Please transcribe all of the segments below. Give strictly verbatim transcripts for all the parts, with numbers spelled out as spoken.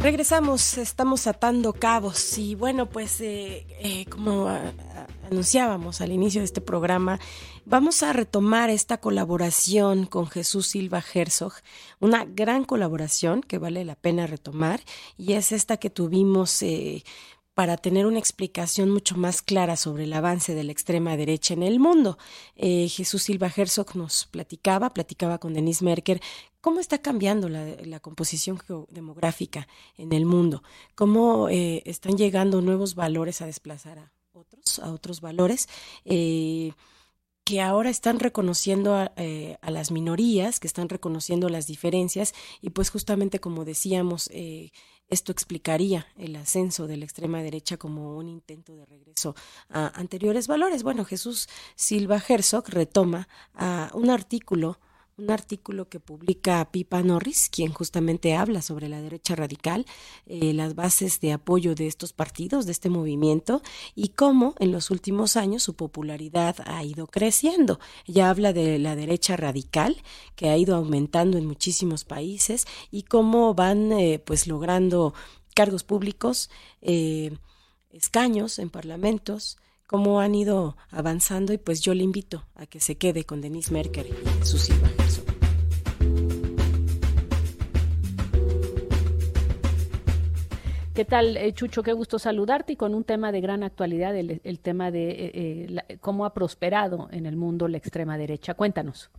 Regresamos, estamos atando cabos y bueno, pues eh, eh, como a, a, anunciábamos al inicio de este programa, vamos a retomar esta colaboración con Jesús Silva Herzog, una gran colaboración que vale la pena retomar, y es esta que tuvimos eh, para tener una explicación mucho más clara sobre el avance de la extrema derecha en el mundo. Eh, Jesús Silva Herzog nos platicaba, platicaba con Denise Merker, cómo está cambiando la, la composición demográfica en el mundo, cómo eh, están llegando nuevos valores a desplazar a otros, a otros valores, eh, que ahora están reconociendo a, eh, a las minorías, que están reconociendo las diferencias, y pues justamente como decíamos, eh, esto explicaría el ascenso de la extrema derecha como un intento de regreso a anteriores valores. Bueno, Jesús Silva Herzog retoma a un artículo un artículo que publica Pippa Norris, quien justamente habla sobre la derecha radical, eh, las bases de apoyo de estos partidos, de este movimiento, y cómo en los últimos años su popularidad ha ido creciendo. Ella habla de la derecha radical, que ha ido aumentando en muchísimos países, y cómo van eh, pues logrando cargos públicos, eh, escaños en parlamentos, cómo han ido avanzando, y pues yo le invito a que se quede con Denise Merker y Jesús Silva Herzog. ¿Qué tal, eh, Chucho? Qué gusto saludarte, y con un tema de gran actualidad, el, el tema de eh, eh, la, cómo ha prosperado en el mundo la extrema derecha. Cuéntanos.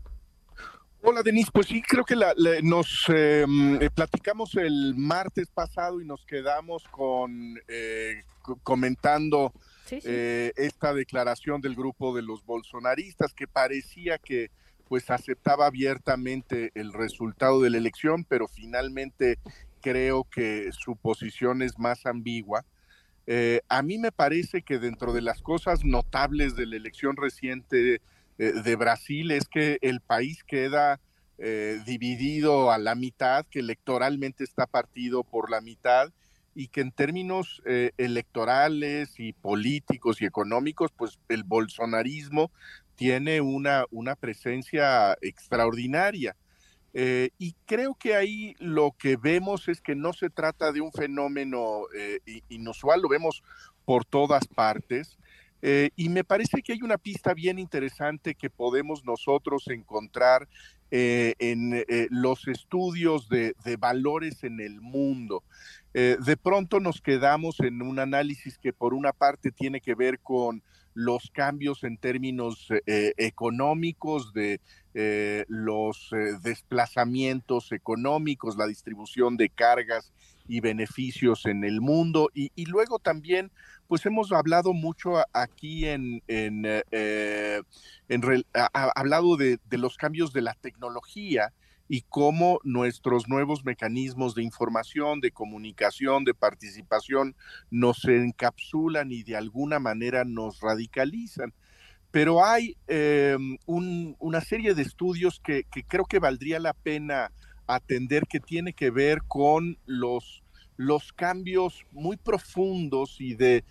Hola, Denise. Pues sí, creo que la, la, nos eh, platicamos el martes pasado y nos quedamos con eh, comentando sí, sí. Eh, esta declaración del grupo de los bolsonaristas, que parecía que pues aceptaba abiertamente el resultado de la elección, pero finalmente creo que su posición es más ambigua. Eh, a mí me parece que dentro de las cosas notables de la elección reciente eh, de Brasil es que el país queda eh, dividido a la mitad, que electoralmente está partido por la mitad, y que en términos eh, electorales y políticos y económicos, pues el bolsonarismo tiene una, una presencia extraordinaria. Eh, y creo que ahí lo que vemos es que no se trata de un fenómeno eh, inusual, lo vemos por todas partes, eh, y me parece que hay una pista bien interesante que podemos nosotros encontrar eh, en eh, los estudios de, de valores en el mundo. Eh, de pronto nos quedamos en un análisis que por una parte tiene que ver con los cambios en términos eh, económicos, de eh, los eh, desplazamientos económicos, la distribución de cargas y beneficios en el mundo, y, y luego también pues hemos hablado mucho aquí en, en, eh, en ha, ha hablado de, de los cambios de la tecnología y cómo nuestros nuevos mecanismos de información, de comunicación, de participación nos encapsulan y de alguna manera nos radicalizan. Pero hay eh, un, una serie de estudios que, que creo que valdría la pena atender, que tiene que ver con los, los cambios muy profundos y de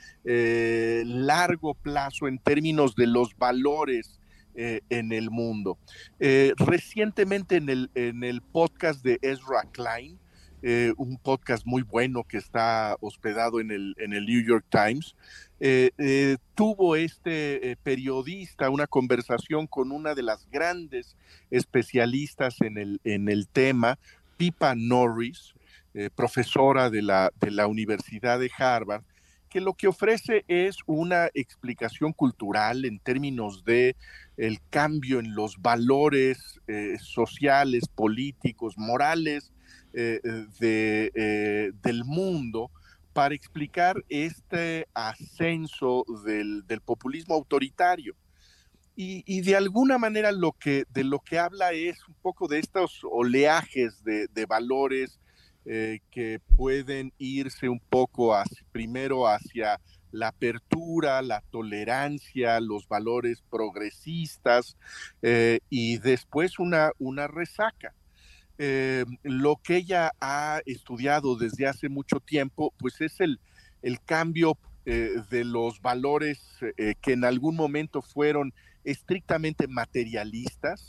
eh, largo plazo en términos de los valores eh, en el mundo. Eh, recientemente en el, en el podcast de Ezra Klein, eh, un podcast muy bueno que está hospedado en el, en el New York Times, Eh, eh, tuvo este eh, periodista una conversación con una de las grandes especialistas en el, en el tema, Pippa Norris, eh, profesora de la, de la Universidad de Harvard, que lo que ofrece es una explicación cultural en términos de el cambio en los valores eh, sociales, políticos, morales eh, de, eh, del mundo, para explicar este ascenso del, del populismo autoritario. Y, y de alguna manera lo que, de lo que habla es un poco de estos oleajes de, de valores eh, que pueden irse un poco hacia, primero hacia la apertura, la tolerancia, los valores progresistas, eh, y después una, una resaca. Eh, lo que ella ha estudiado desde hace mucho tiempo, pues es el, el cambio eh, de los valores eh, que en algún momento fueron estrictamente materialistas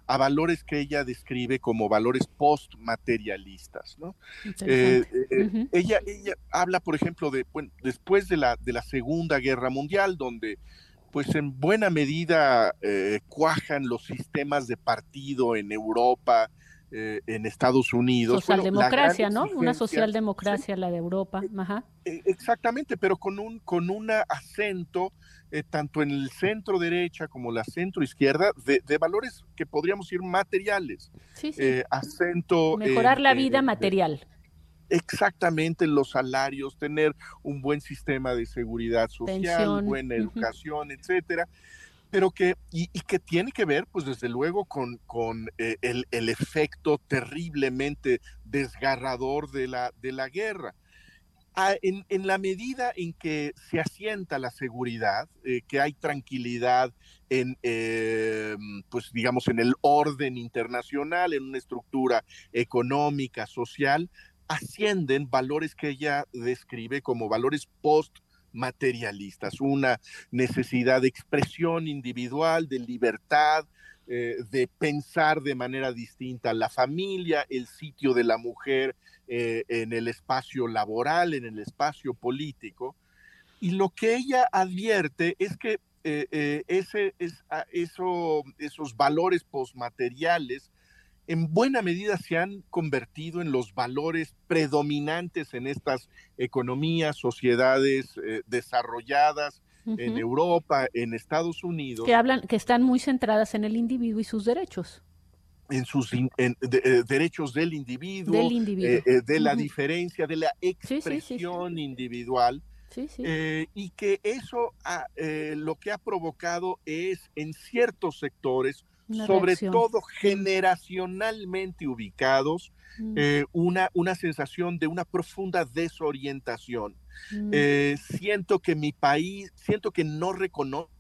a valores que ella describe como valores postmaterialistas, ¿no? Eh, eh, uh-huh. ella, ella habla, por ejemplo, de bueno, después de la, de la Segunda Guerra Mundial, donde pues en buena medida eh, cuajan los sistemas de partido en Europa, eh, en Estados Unidos. Socialdemocracia, bueno, ¿no? Una socialdemocracia, ¿sí? La de Europa. Ajá. Exactamente, pero con un con un acento eh, tanto en el centro derecha como la centro izquierda de, de valores que podríamos decir materiales. Sí, sí. Eh, acento mejorar en, la vida en, material. Exactamente, los salarios, tener un buen sistema de seguridad social, pensión, buena uh-huh. educación, etcétera. Pero que, y, y que tiene que ver, pues desde luego, con, con eh, el, el efecto terriblemente desgarrador de la, de la guerra. Ah, en, en la medida en que se asienta la seguridad, eh, que hay tranquilidad en, eh, pues digamos, en el orden internacional, en una estructura económica, social, ascienden valores que ella describe como valores post materialistas, una necesidad de expresión individual, de libertad, eh, de pensar de manera distinta la familia, el sitio de la mujer eh, en el espacio laboral, en el espacio político. Y lo que ella advierte es que eh, eh, ese, es, eso, esos valores postmateriales en buena medida se han convertido en los valores predominantes en estas economías, sociedades eh, desarrolladas uh-huh. en Europa, en Estados Unidos. Que hablan, que están muy centradas en el individuo y sus derechos. En sus in, en, de, de, derechos del individuo, del individuo. Eh, eh, de uh-huh. la diferencia, de la expresión sí, sí, sí. individual. Sí, sí. Eh, y que eso ha, eh, lo que ha provocado es en ciertos sectores, una sobre reacción. todo generacionalmente ubicados, mm. eh, una, una sensación de una profunda desorientación. Mm. Eh, siento que mi país, siento que no reconozco.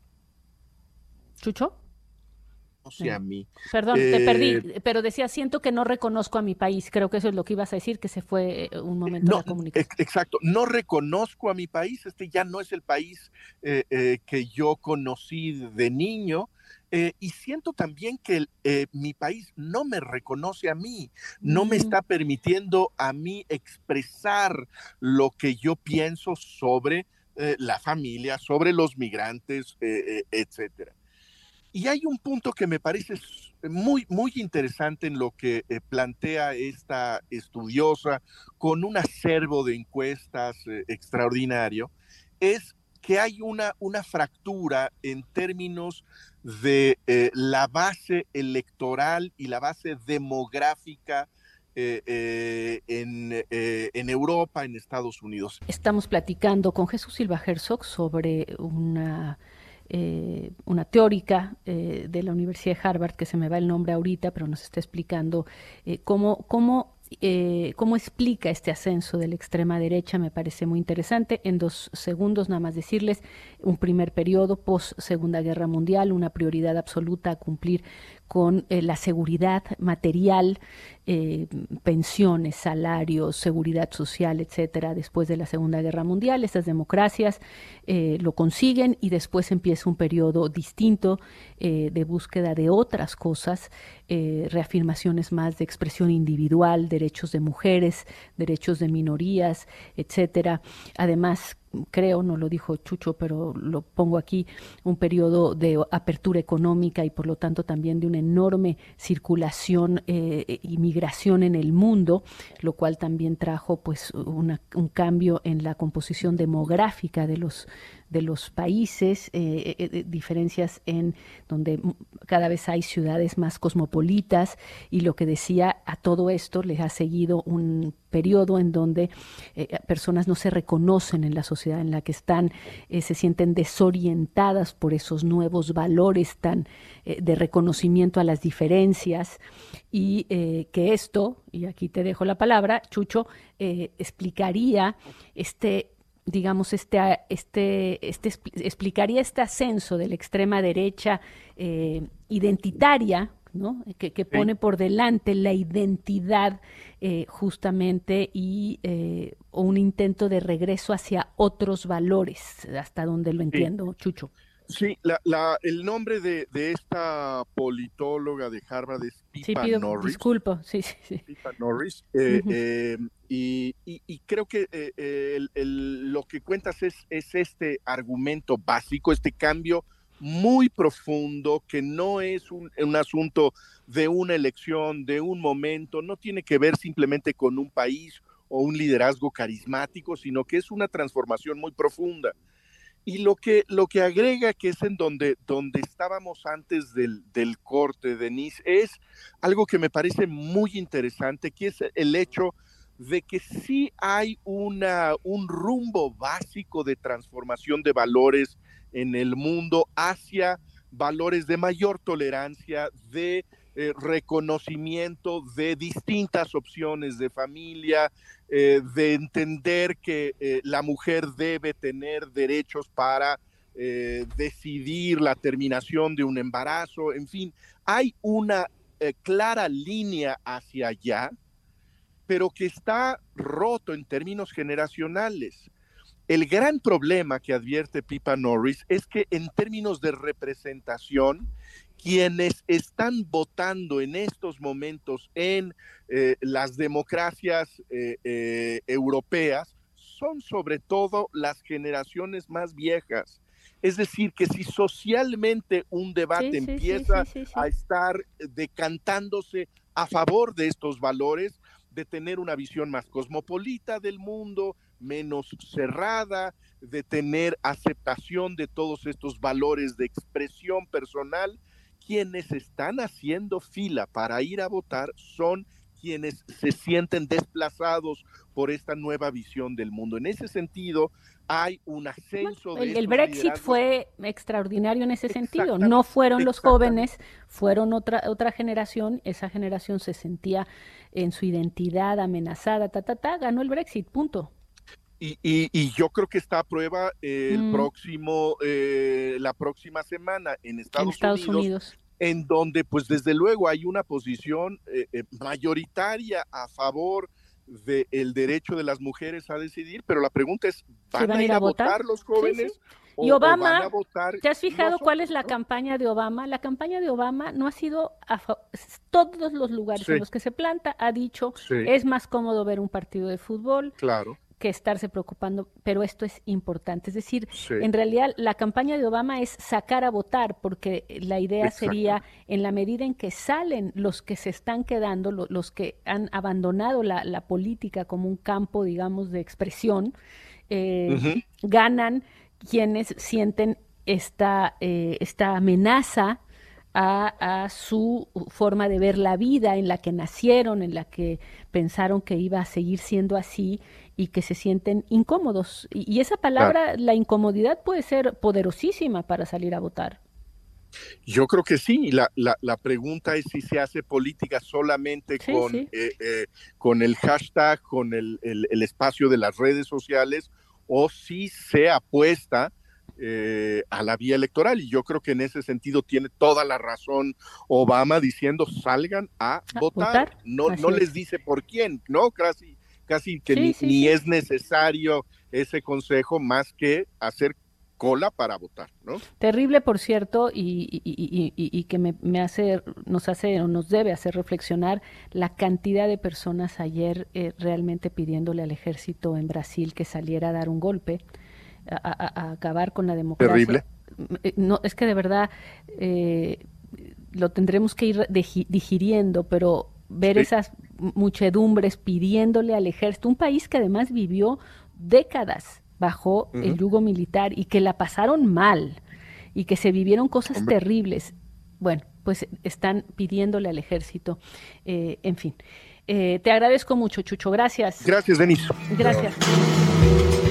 ¿Chucho? Sí. A mí. Perdón, eh, te perdí, pero decía, siento que no reconozco a mi país. Creo que eso es lo que ibas a decir, que se fue un momento no, de la comunicación. Exacto, no reconozco a mi país, este ya no es el país eh, eh, que yo conocí de niño. Eh, y siento también que eh, mi país no me reconoce a mí, no mm. me está permitiendo a mí expresar lo que yo pienso sobre eh, la familia, sobre los migrantes, eh, eh, etcétera. Y hay un punto que me parece muy, muy interesante en lo que eh, plantea esta estudiosa con un acervo de encuestas eh, extraordinario, es que hay una, una fractura en términos de eh, la base electoral y la base demográfica eh, eh, en, eh, en Europa, en Estados Unidos. Estamos platicando con Jesús Silva Herzog sobre una... Eh, una teórica eh, de la Universidad de Harvard, que se me va el nombre ahorita, pero nos está explicando eh, cómo, cómo, eh, cómo explica este ascenso de la extrema derecha. Me parece muy interesante. En dos segundos nada más decirles, un primer periodo post Segunda Guerra Mundial, una prioridad absoluta a cumplir con eh, la seguridad material, eh, pensiones, salarios, seguridad social, etcétera, después de la Segunda Guerra Mundial. Estas democracias eh, lo consiguen y después empieza un periodo distinto eh, de búsqueda de otras cosas, eh, reafirmaciones más de expresión individual, derechos de mujeres, derechos de minorías, etcétera. Además, creo, no lo dijo Chucho, pero lo pongo aquí, un periodo de apertura económica y por lo tanto también de una enorme circulación eh, y migración en el mundo, lo cual también trajo pues una, un cambio en la composición demográfica de los de los países, eh, eh, diferencias en donde cada vez hay ciudades más cosmopolitas, y lo que decía, a todo esto les ha seguido un periodo en donde eh, personas no se reconocen en la sociedad en la que están, eh, se sienten desorientadas por esos nuevos valores tan eh, de reconocimiento a las diferencias, y eh, que esto, y aquí te dejo la palabra, Chucho, eh, explicaría este digamos, este, este, este explicaría este ascenso de la extrema derecha eh, identitaria, ¿no? que, que pone por delante la identidad eh, justamente y eh, un intento de regreso hacia otros valores, hasta donde lo entiendo, sí. Chucho. Sí, la, la, el nombre de, de esta politóloga de Harvard es Pippa sí, pido Norris. Disculpo, sí, sí, sí. Pippa Norris. Eh, Uh-huh. eh, y, y, y creo que eh, el, el, lo que cuentas es, es este argumento básico, este cambio muy profundo, que no es un, un asunto de una elección, de un momento, no tiene que ver simplemente con un país o un liderazgo carismático, sino que es una transformación muy profunda. Y lo que, lo que agrega, que es en donde, donde estábamos antes del, del corte, Denise, es algo que me parece muy interesante, que es el hecho de que sí hay una, un rumbo básico de transformación de valores en el mundo hacia valores de mayor tolerancia, de eh, reconocimiento de distintas opciones de familia, eh, de entender que eh, la mujer debe tener derechos para eh, decidir la terminación de un embarazo, en fin, hay una eh, clara línea hacia allá, pero que está roto en términos generacionales. El gran problema que advierte Pippa Norris es que en términos de representación, quienes están votando en estos momentos en eh, las democracias eh, eh, europeas son sobre todo las generaciones más viejas. Es decir, que si socialmente un debate sí, sí, empieza sí, sí, sí, sí. a estar decantándose a favor de estos valores, de tener una visión más cosmopolita del mundo, menos cerrada, de tener aceptación de todos estos valores de expresión personal, quienes están haciendo fila para ir a votar son quienes se sienten desplazados por esta nueva visión del mundo. En ese sentido, hay un ascenso bueno, el, de el Brexit liderazgos. fue extraordinario en ese sentido. No fueron los jóvenes, fueron otra otra generación. Esa generación se sentía en su identidad amenazada, ta, ta, ta, ganó el Brexit, punto. Y, y, y yo creo que está a prueba eh, el mm. próximo, eh, la próxima semana en Estados, en Estados Unidos, Unidos, en donde pues desde luego hay una posición eh, eh, mayoritaria a favor del derecho de las mujeres a decidir, pero la pregunta es, ¿van, ¿van a ir a votar, votar los jóvenes? Sí, sí. Y o, Obama, o van a votar ¿te has fijado nosotros, cuál es la ¿no? campaña de Obama? La campaña de Obama no ha sido, a todos los lugares sí. en los que se planta, ha dicho, sí. es más cómodo ver un partido de fútbol, claro. que estarse preocupando, pero esto es importante. Es decir, sí. en realidad la campaña de Obama es sacar a votar, porque la idea Exacto. sería, en la medida en que salen los que se están quedando, lo, los que han abandonado la, la política como un campo, digamos, de expresión, eh, uh-huh. ganan quienes sienten esta, eh, esta amenaza A, a su forma de ver la vida, en la que nacieron, en la que pensaron que iba a seguir siendo así y que se sienten incómodos. Y, y esa palabra, claro. la incomodidad, puede ser poderosísima para salir a votar. Yo creo que sí. La, la, la pregunta es si se hace política solamente sí, con, sí. Eh, eh, con el hashtag, con el, el, el espacio de las redes sociales, o si se apuesta Eh, a la vía electoral, y yo creo que en ese sentido tiene toda la razón Obama diciendo salgan a, a votar, votar. no, no les dice por quién, ¿no? Casi, casi que sí, ni, sí, ni sí. es necesario ese consejo más que hacer cola para votar, ¿no? Terrible, por cierto, y, y, y, y, y que me, me hace, nos hace o nos debe hacer reflexionar la cantidad de personas ayer eh, realmente pidiéndole al ejército en Brasil que saliera a dar un golpe. A, a, a acabar con la democracia. Terrible. No, es que de verdad eh, lo tendremos que ir digiriendo, pero ver sí. esas muchedumbres pidiéndole al ejército, un país que además vivió décadas bajo uh-huh. el yugo militar y que la pasaron mal y que se vivieron cosas Hombre. terribles. Bueno, pues están pidiéndole al ejército, eh, en fin. Eh, te agradezco mucho, Chucho, gracias. Gracias, Denise. Gracias.